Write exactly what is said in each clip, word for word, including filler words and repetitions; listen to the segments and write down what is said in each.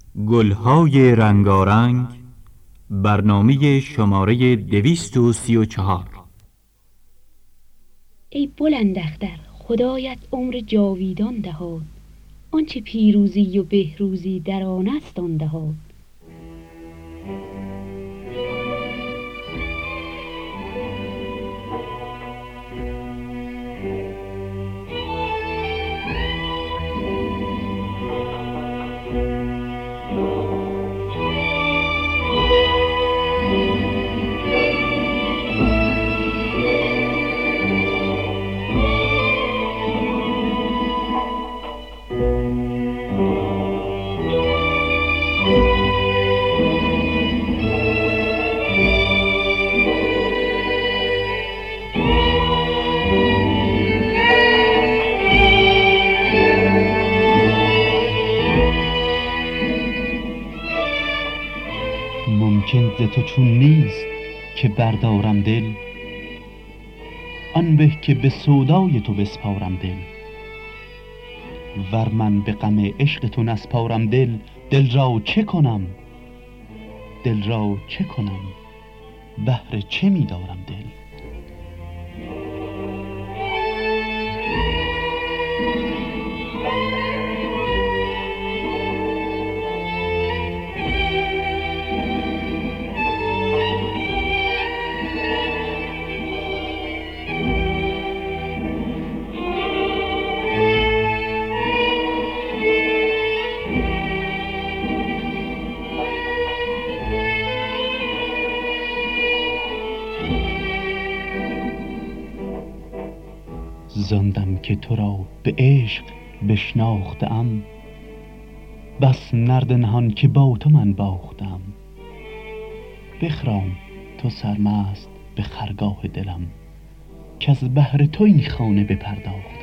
گلهای رنگارنگ، برنامه شماره دویست و سی و چهار. ای بلند اختر، خدایت عمر جاویدان دهاد، آنچه پیروزی و بهروزی در آن است آن دهاد. ممکن ز تو چون نیست که بردارم دل، آن به که به سودای تو بسپارم دل. ور من به غم عشق تو نسپارم دل، دل را چه کنم، دل را چه کنم، بهر چه می دارم دل. زاندم که تو را به عشق بشناختم، بس نرد نهان که با تو من باختم. بخرام تو سرمست به خرگاه دلم، که از بهر تو این خانه بپرداختم.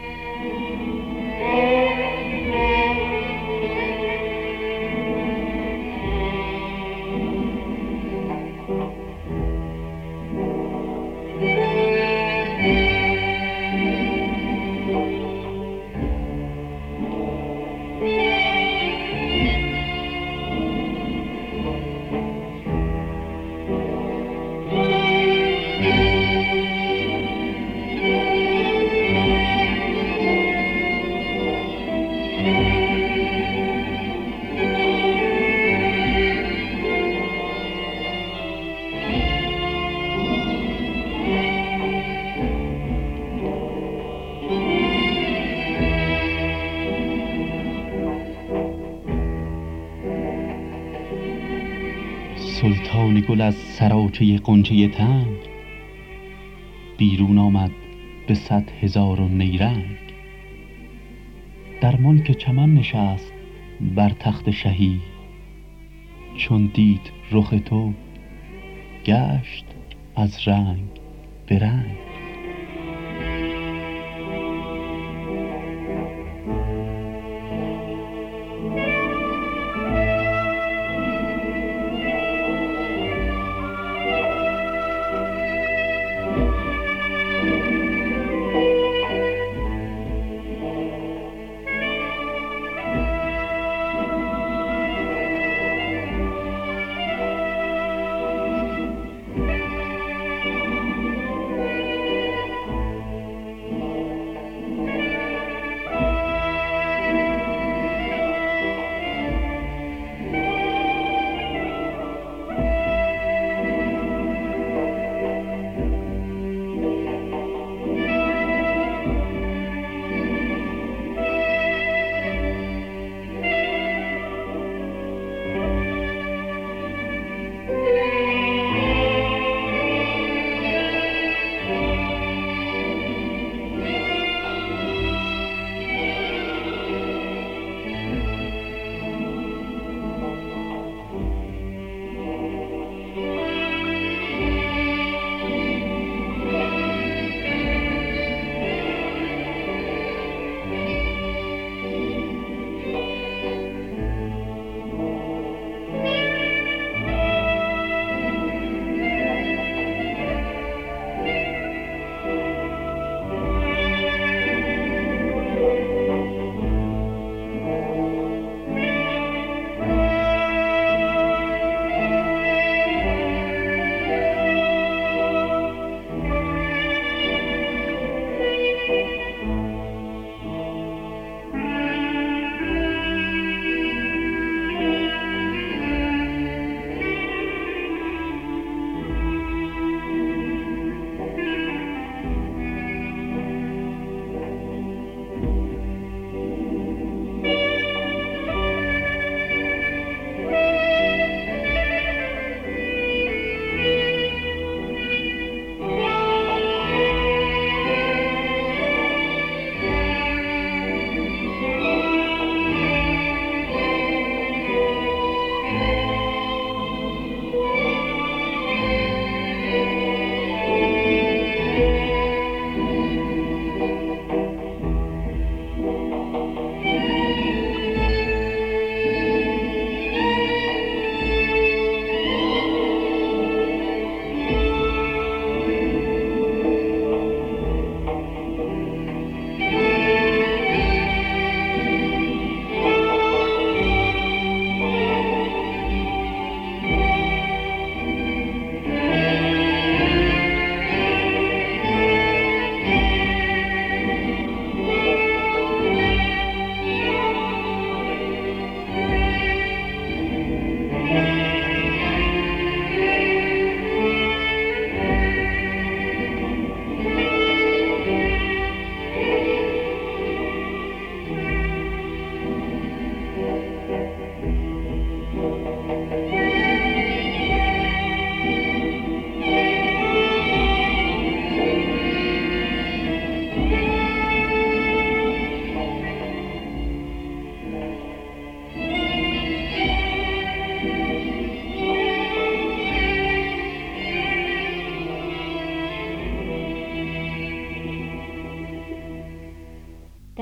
سلطان گل از سراچه غنچه تنگ، بیرون آمد به صد هزار و نیرنگ. در ملک چمن نشست بر تخت شهی، چون دید رخ تو گشت از رنگ به رنگ.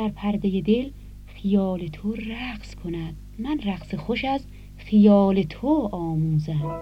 در پرده دل خیال تو رقص کند، من رقص خوش از خیال تو آموزم.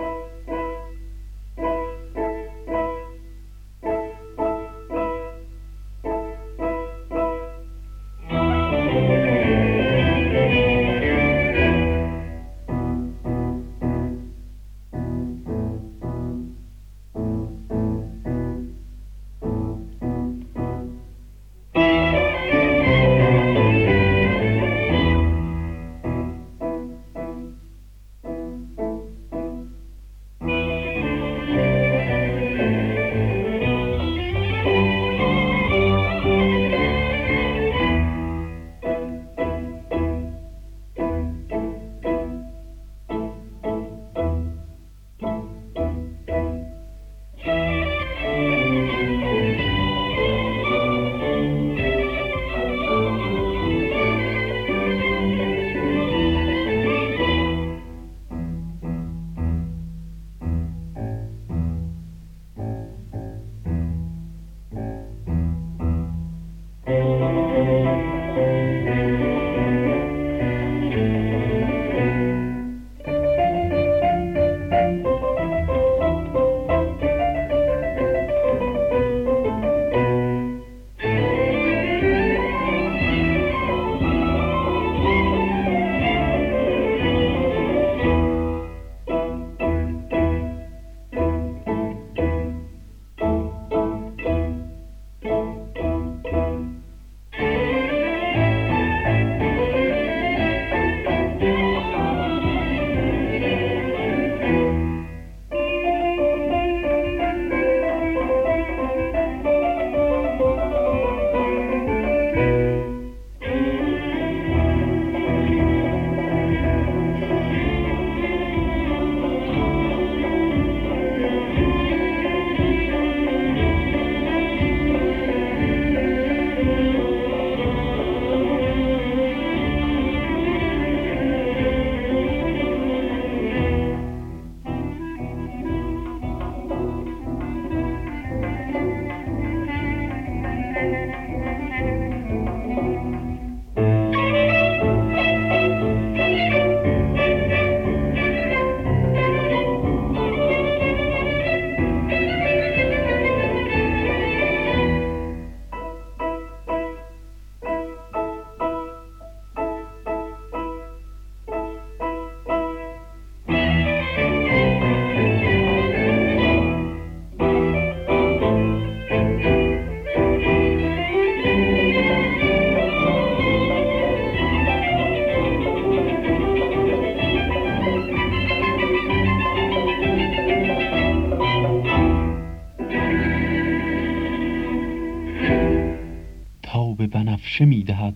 به بنفشه می دهد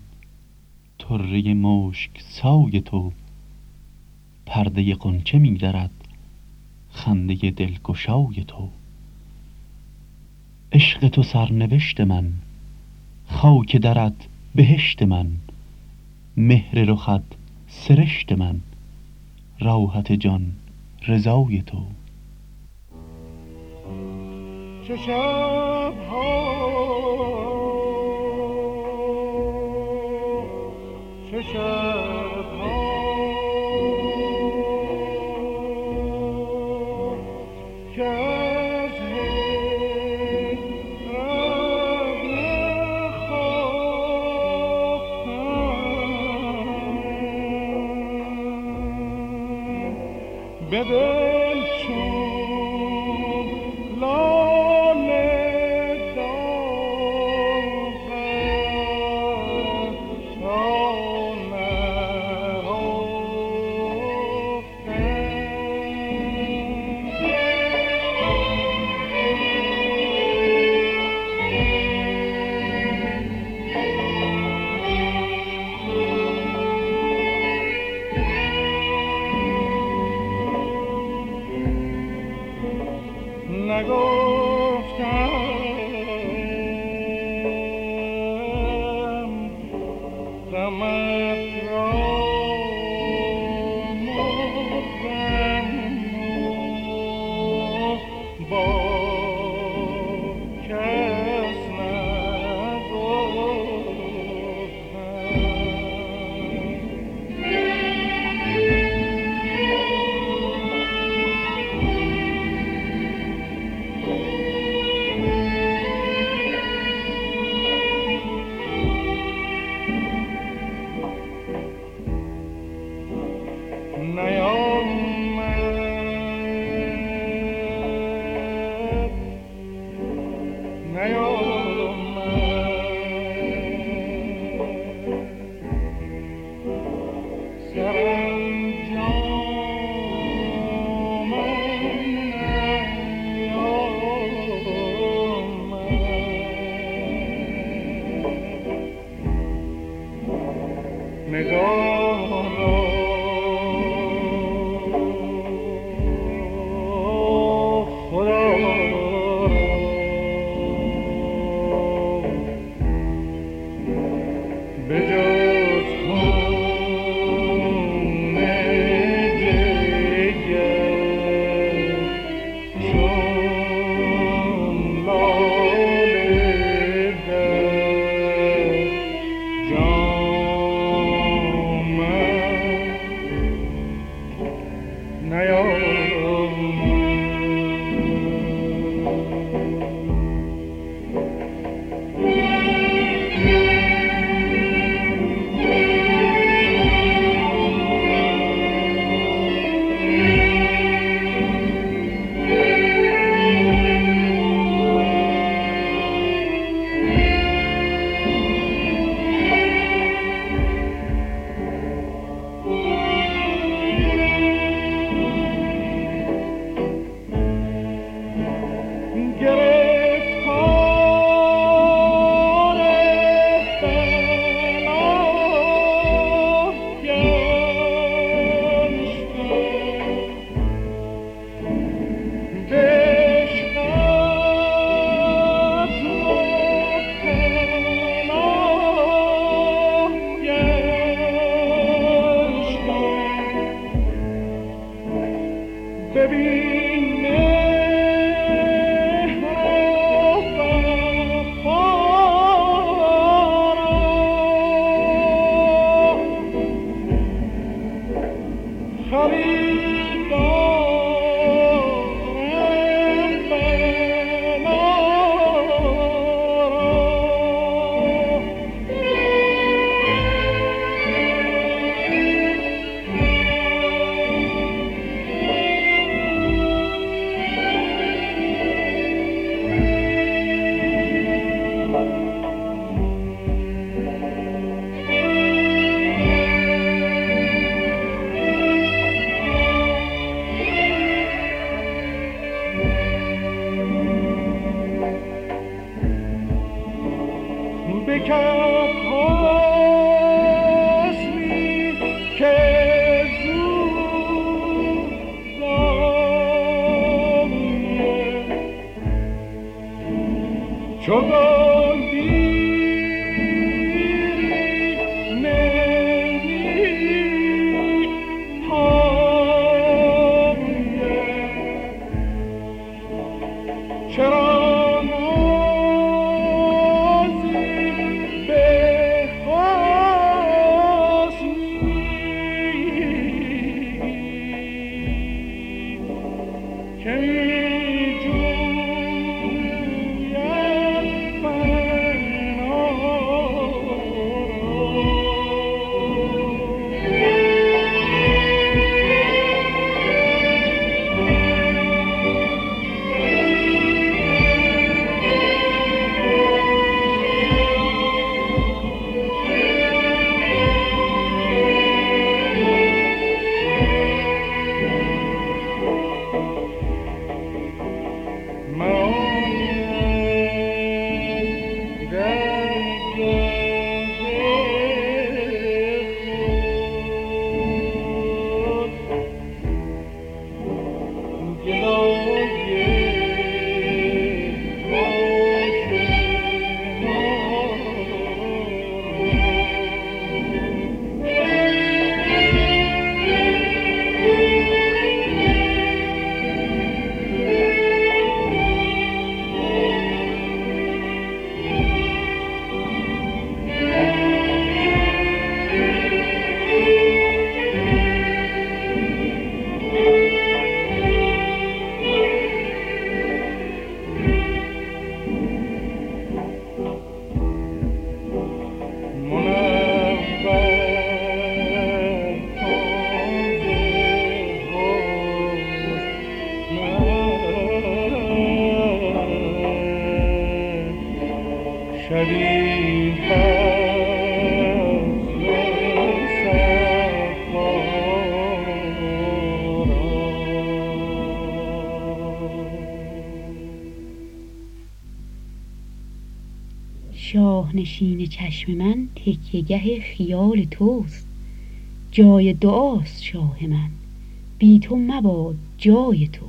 طره مشک سای تو، پرده غنچه می درد خنده دلگشای تو. عشق تو سرنوشت من، خاک درت بهشت من، مهر رخت سرشت من، راحت جان رضای تو. چه شب‌ها چه شب‌ها که از هجران خواهم به دل چون لاله که می جوید شاه نشین چشم من تکیهگه خیال توست. جای دعاست شاه من، بی تو مباد جای تو.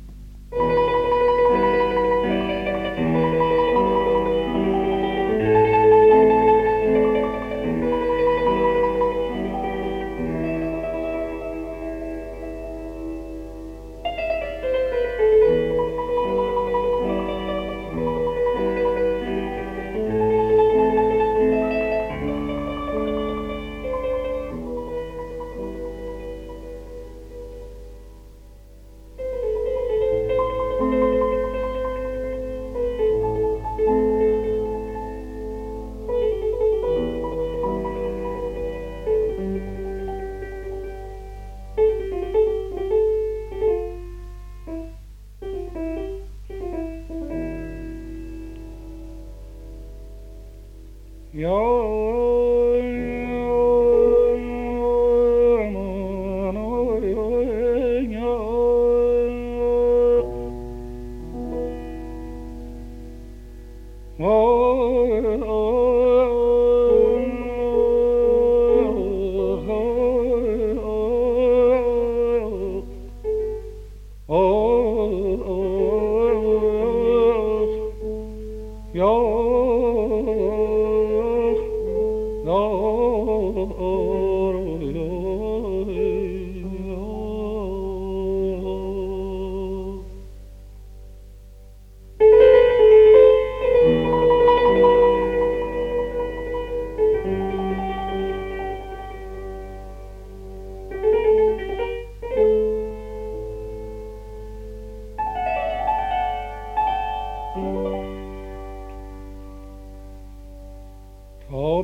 تاب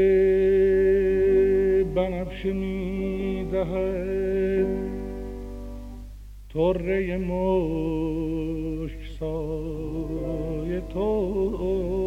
بنفشه می دهد طره مشک سای تو.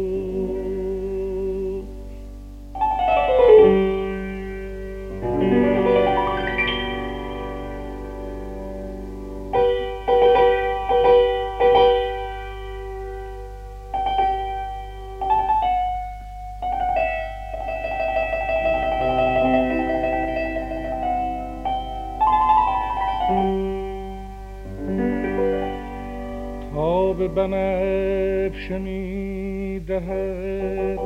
تاب بنفشه می دهد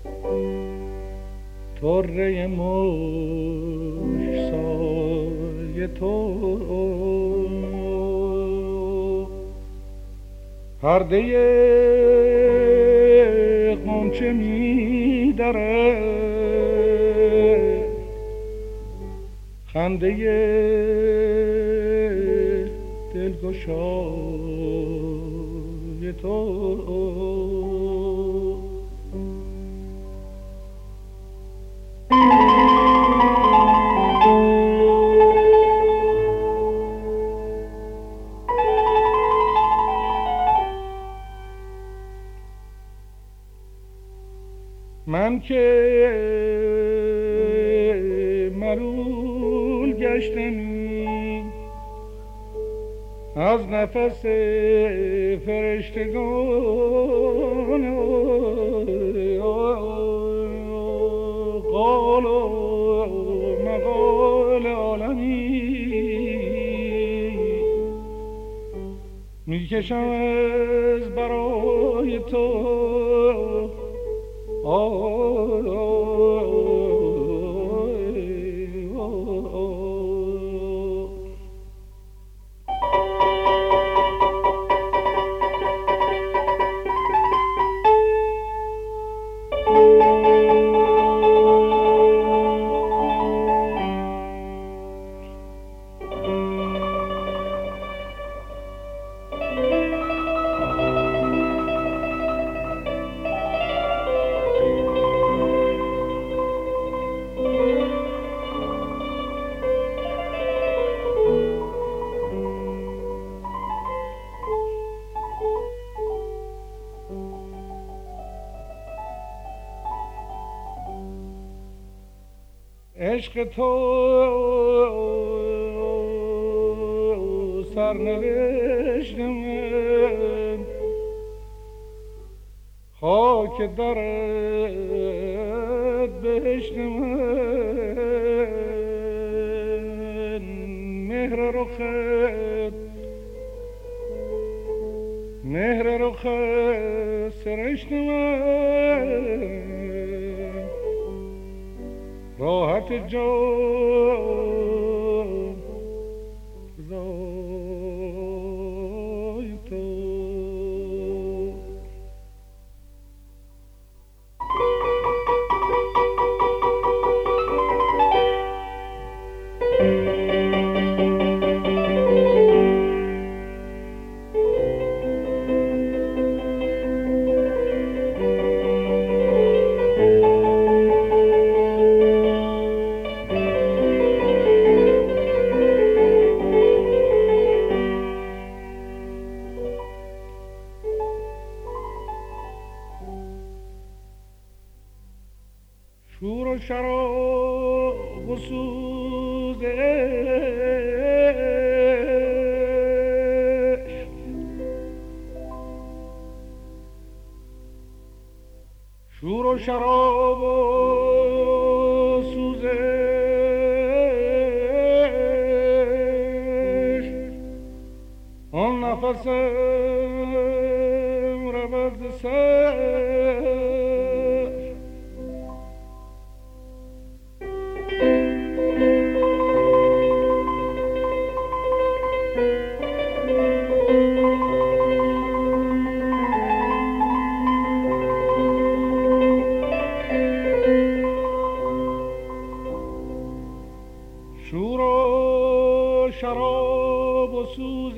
طره مشک سای تو. پرده غنچه می درد خنده دلگشای تو. من که ملول گشتمی از نفس فرشتگان، قال و مقال عالمی میکشم از برای تو. عشق تو سرنوشت من، خاک درت بهشت من، مهر رخت مهر رخت سرشت من، راحت جان رضای تو. شور و شراب و سوز عشق، شور و شراب و سوز عشق، آن نفسم رود سر، شور و شراب و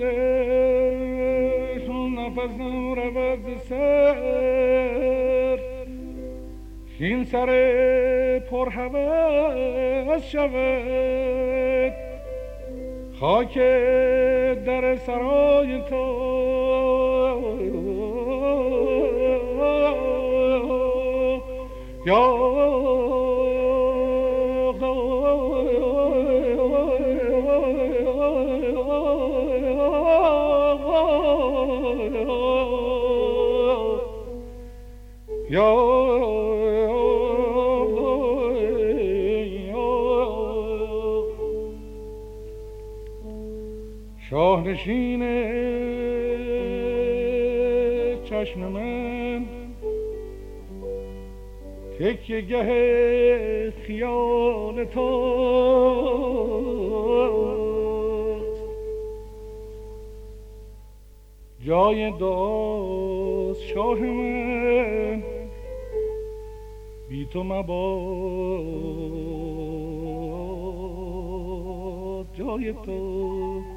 سوزش، نفسم رود سر، این سر پرهوس شود خاک در سرای تو. یا یا شاه نشین چشم من، تکیه گه خیال توست، جای داست شاه من، بی تو مباد جای تو.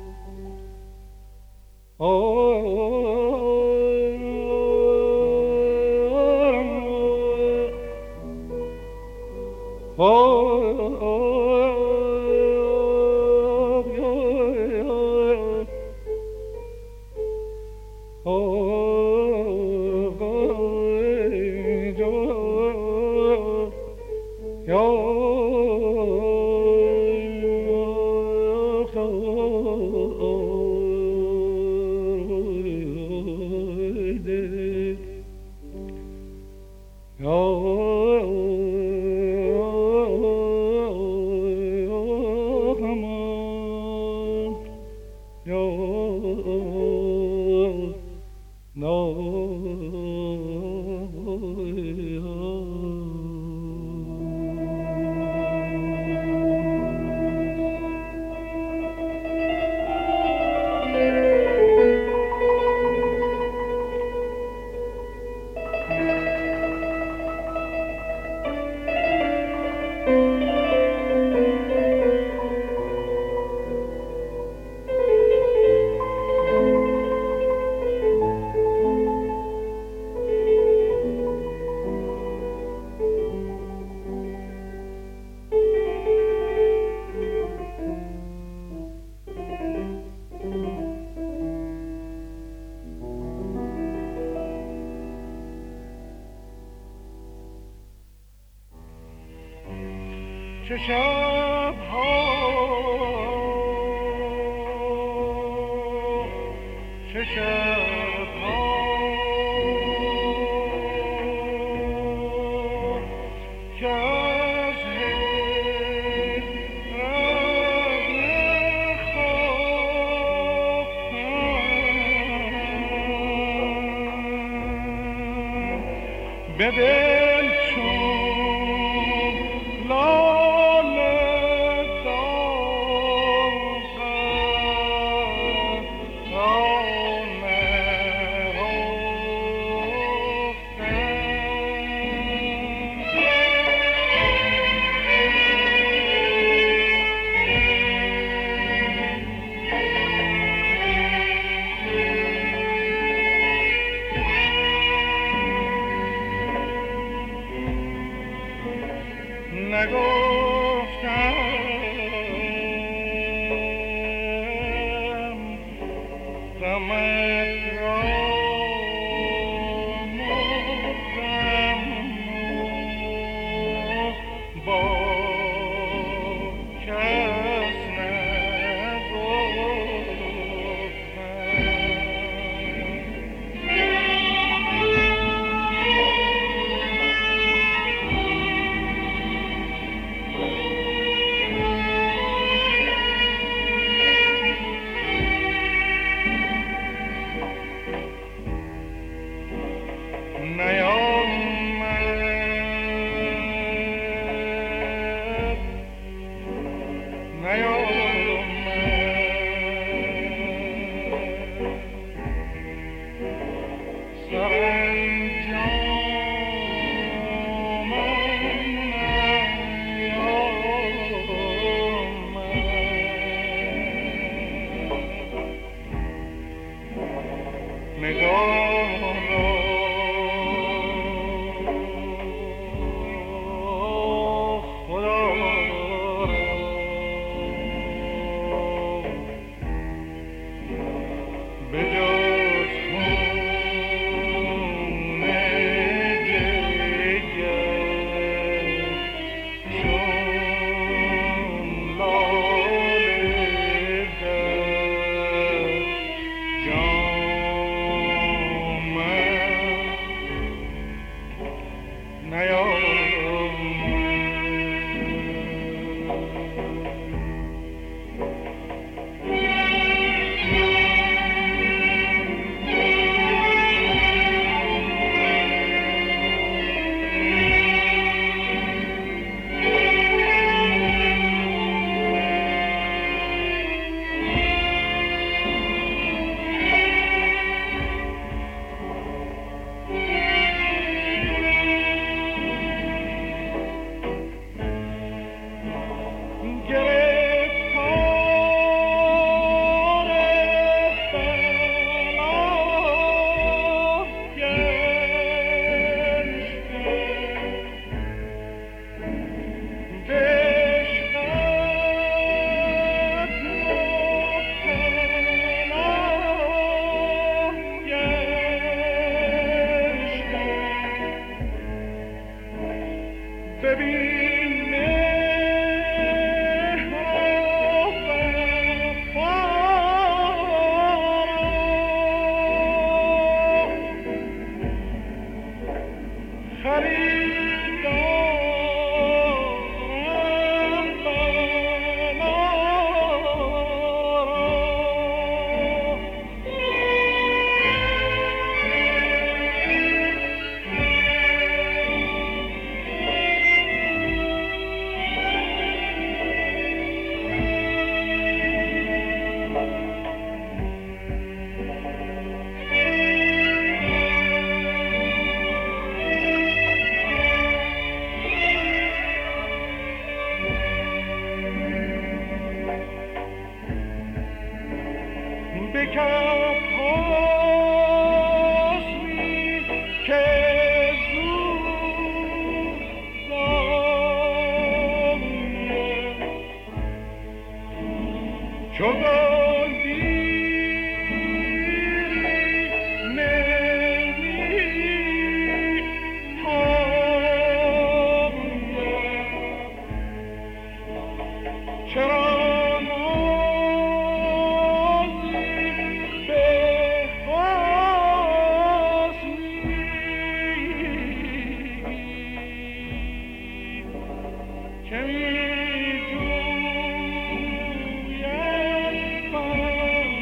چه شب‌ها چه شب‌ها به دل چون لاله که می جوید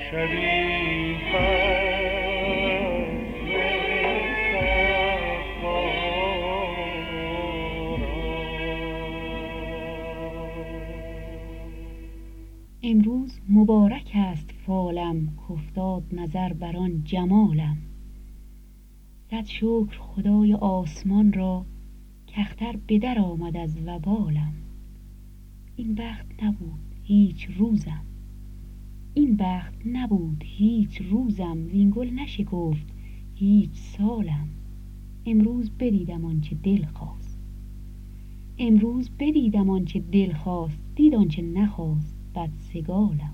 شبی فصل امروز مبارک است فالم، کافتاد نظر بر آن جمالم. صد شکر خدای آسمان را، کاختر به در آمد از وبالم. این بخت نبود هیچ روزم، این بخت نبود هیچ روزم، زین گل نشکفت هیچ سالم. امروز بدیدم آنچه دل خواست، امروز بدیدم آنچه دل خواست، دید آنچه نخواست بدسگالم.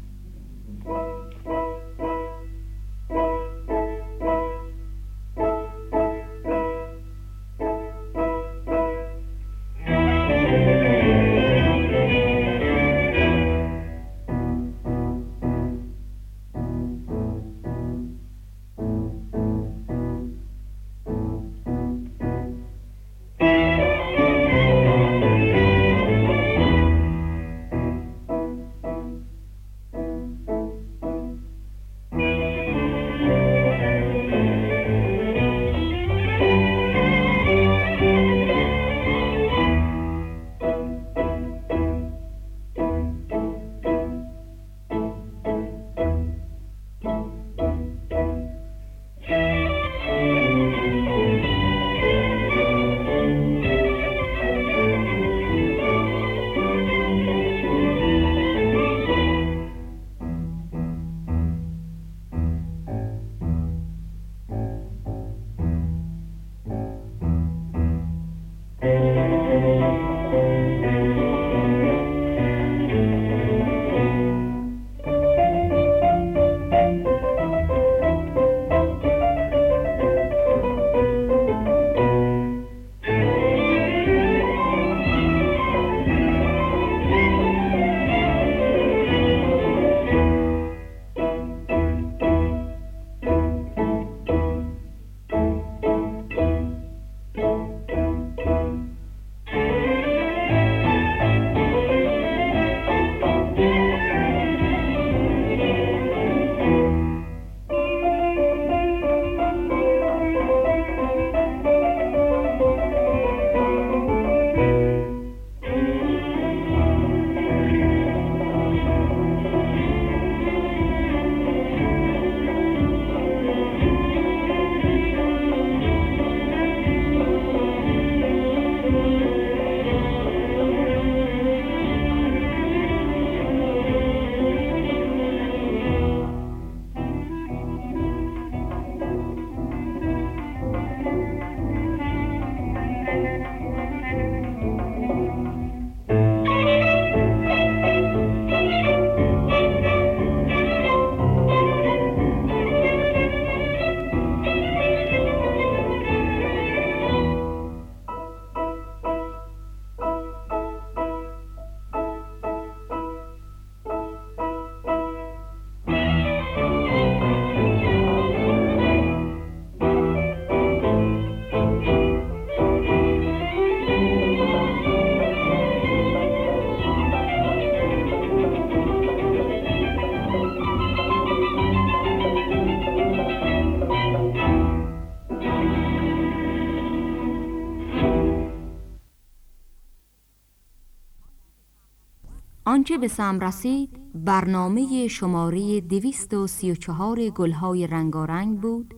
آنچه به سم رسید برنامه شماره دویست و سی و چهار گلهای رنگارنگ بود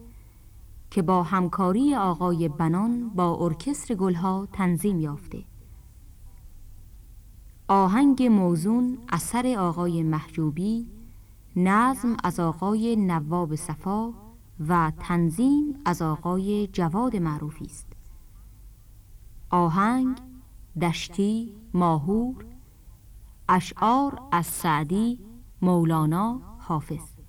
که با همکاری آقای بنان با ارکستر گلها تنظیم یافته. آهنگ موزون اثر آقای محجوبی، نظم از آقای نواب صفا و تنظیم از آقای جواد معروفی است. آهنگ دشتی، ماهور، اشعار از سعدی، مولانا، حافظ.